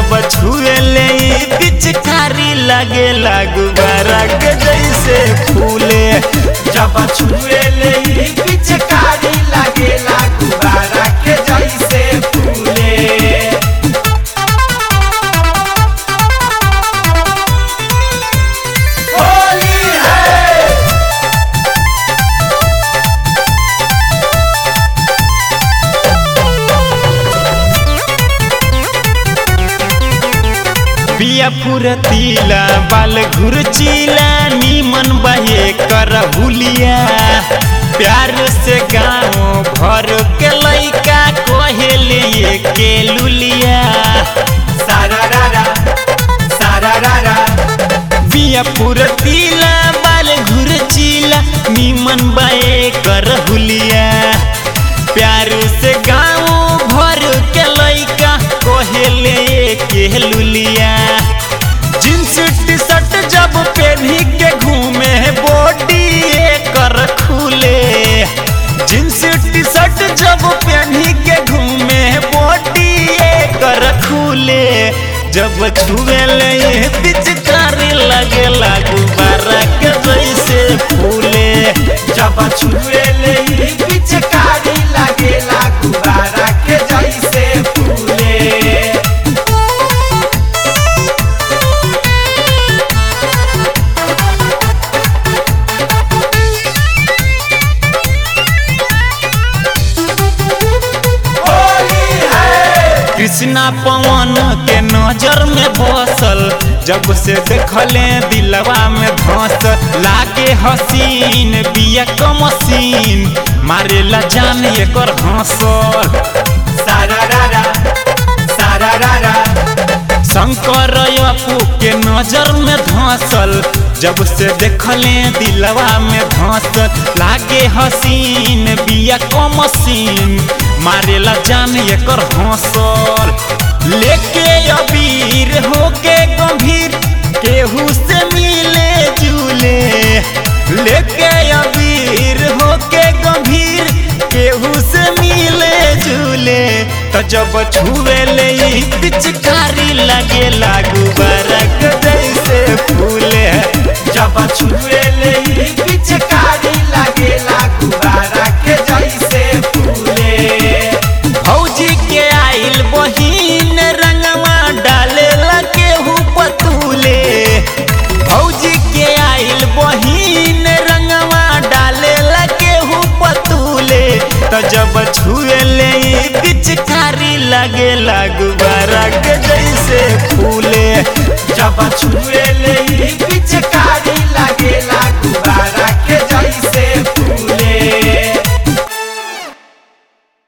जब छुए ले पिचकारी लगे गुब्बारा के जैसे फूले। जब छुए ले पिचकारी लगे गुब्बारा के जैसे फूले। बिया फुरतीला बाल घुरचीला नीमन बहे कर हुलिया। प्यार से गाँव भर के लइका कहेले के लुलिया। सारा रारा सारा रारा। बिया फुरतीला बाल घुरचीला नीमन बहे कर हुलिया। प्यार से गाँव भर के लइका कहेले के लुलिया। जींस टी शर्ट जब पहनी के घूमे बॉडी कर खुले। जींस टी शर्ट जब पहनी के घूमे बॉडी कर खुले। जब छुए ले पिचकारी लगे गुब्बारा के जैसे फूले। जब छुए ले पिचकारी लगे गुब्बारा के जैसे फूले। कृष्णा पवन के नजर में बसल जब से देखले दिलवा में धस। लागे हसीन बिया कमसीन मारेला जान एकर हंसल। सारा रारा सारा रारा। शंकर अपू के नजर में धसल जब से देखले दिलवा में धसल। लागे हसीन बिया कमसीन मारेला जान एकर हंसल। लेके अबीर होके गंभीर केहू से मिले जुले। लेके अबीर होके गंभीर केहू से मिले जुले। तो जब छुए ले पिचकारी लगे गुब्बारा के जैसे फूले। जब छुए ले पिचकारी लगे गुब्बारा के जैसे फूले। भौजी के आइल बहिन रंगवा डाले केहू पतूले। भौजी के आइल बहिन रंगवा डाले केहू पतूले। तो जब छुए ले पिचकारी लगे गुब्बारा के जैसे फूले। जब छुए ले पिचकारी